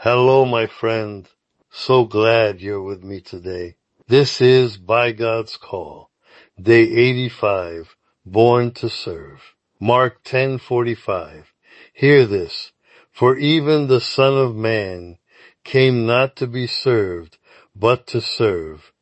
Hello, my friend. So glad you're with me today. This is By God's Call, Day 85, Born to Serve. Mark 10:45. Hear this, for even the Son of Man came not to be served, but to serve,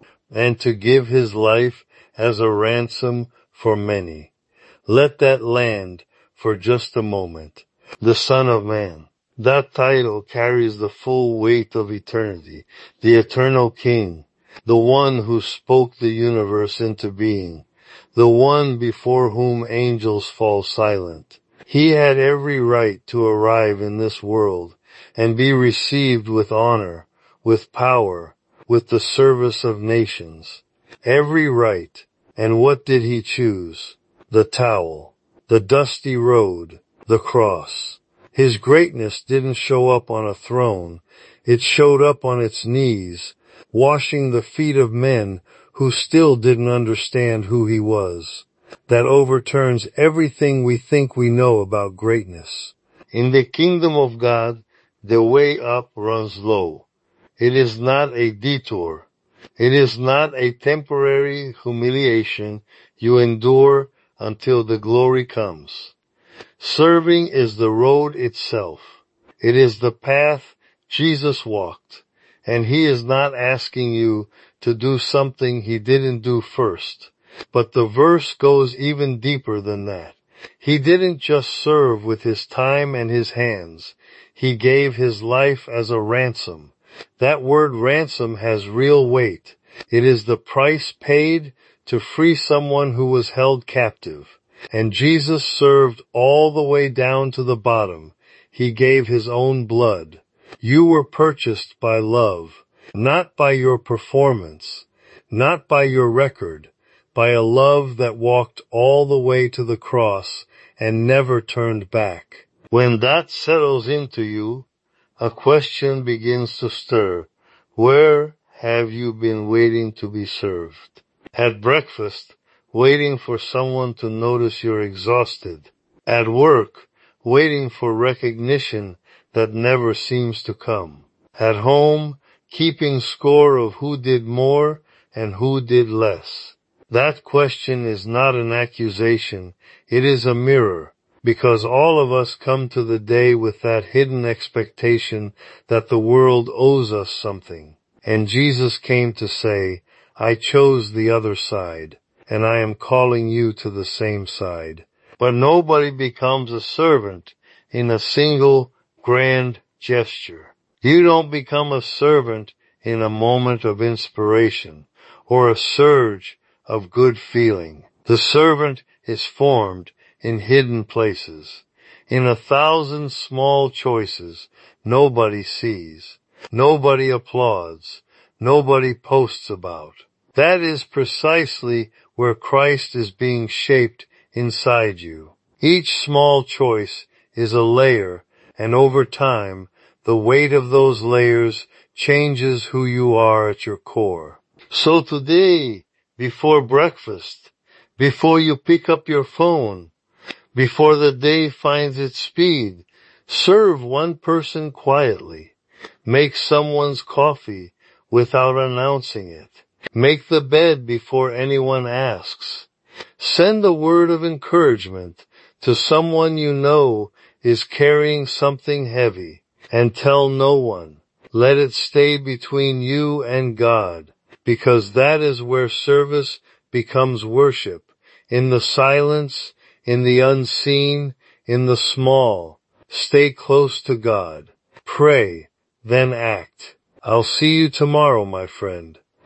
and to give his life as a ransom for many. Let that land for just a moment. The Son of Man. That title carries the full weight of eternity, the eternal King, the one who spoke the universe into being, the one before whom angels fall silent. He had every right to arrive in this world and be received with honor, with power, with the service of nations. Every right. And what did he choose? The towel, the dusty road, the cross. His greatness didn't show up on a throne. It showed up on its knees, washing the feet of men who still didn't understand who he was. That overturns everything we think we know about greatness. In the kingdom of God, the way up runs low. It is not a detour. It is not a temporary humiliation you endure until the glory comes. Serving is the road itself. It is the path Jesus walked, and he is not asking you to do something he didn't do first. But the verse goes even deeper than that. He didn't just serve with his time and his hands. He gave his life as a ransom. That word ransom has real weight. It is the price paid to free someone who was held captive. And Jesus served all the way down to the bottom. He gave his own blood. You were purchased by love, not by your performance, not by your record, by a love that walked all the way to the cross and never turned back. When that settles into you, a question begins to stir. Where have you been waiting to be served? At breakfast, waiting for someone to notice you're exhausted. At work, waiting for recognition that never seems to come. At home, keeping score of who did more and who did less. That question is not an accusation, it is a mirror, because all of us come to the day with that hidden expectation that the world owes us something. And Jesus came to say, I chose the other side, and I am calling you to the same side. But nobody becomes a servant in a single grand gesture. You don't become a servant in a moment of inspiration or a surge of good feeling. The servant is formed in hidden places, in 1,000 small choices nobody sees, nobody applauds, nobody posts about. That is precisely where Christ is being shaped inside you. Each small choice is a layer, and over time, the weight of those layers changes who you are at your core. So today, before breakfast, before you pick up your phone, before the day finds its speed, serve one person quietly. Make someone's coffee without announcing it. Make the bed before anyone asks. Send a word of encouragement to someone you know is carrying something heavy, and tell no one. Let it stay between you and God, because that is where service becomes worship, in the silence, in the unseen, in the small. Stay close to God. Pray, then act. I'll see you tomorrow, my friend.